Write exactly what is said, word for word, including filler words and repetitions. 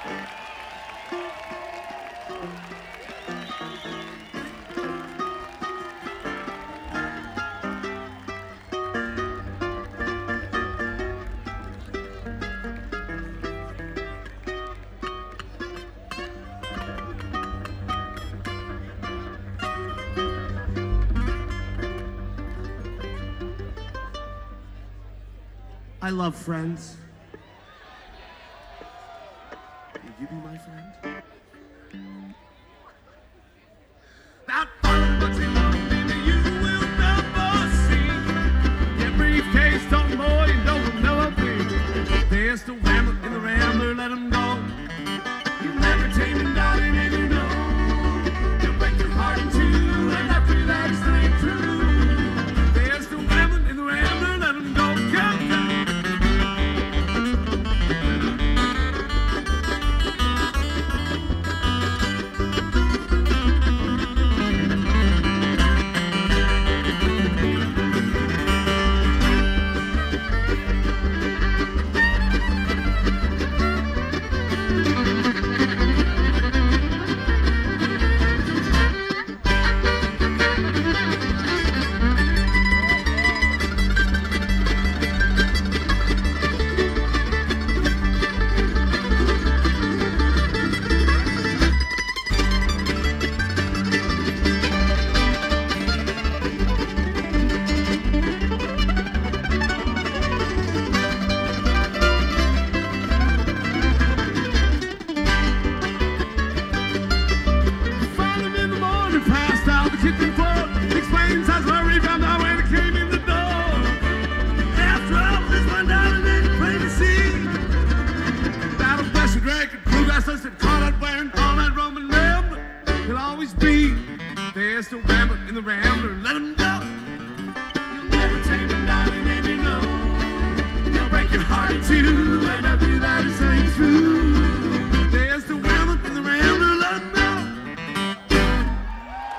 I love Friends. Will you be my friend? That fun, but you you will never see. Your briefcase, don't boy, you don't never be. There's the Rambler in the Rambler, let him go. You never take me, darling, and you know. You'll break your heart in two, and after that, it's not true. There's the Rambler in the Rambler, let him go. Come, come. There's the Rambler in the Rambler, let him go. You'll never take me, darling, and you know. You'll break your heart in two.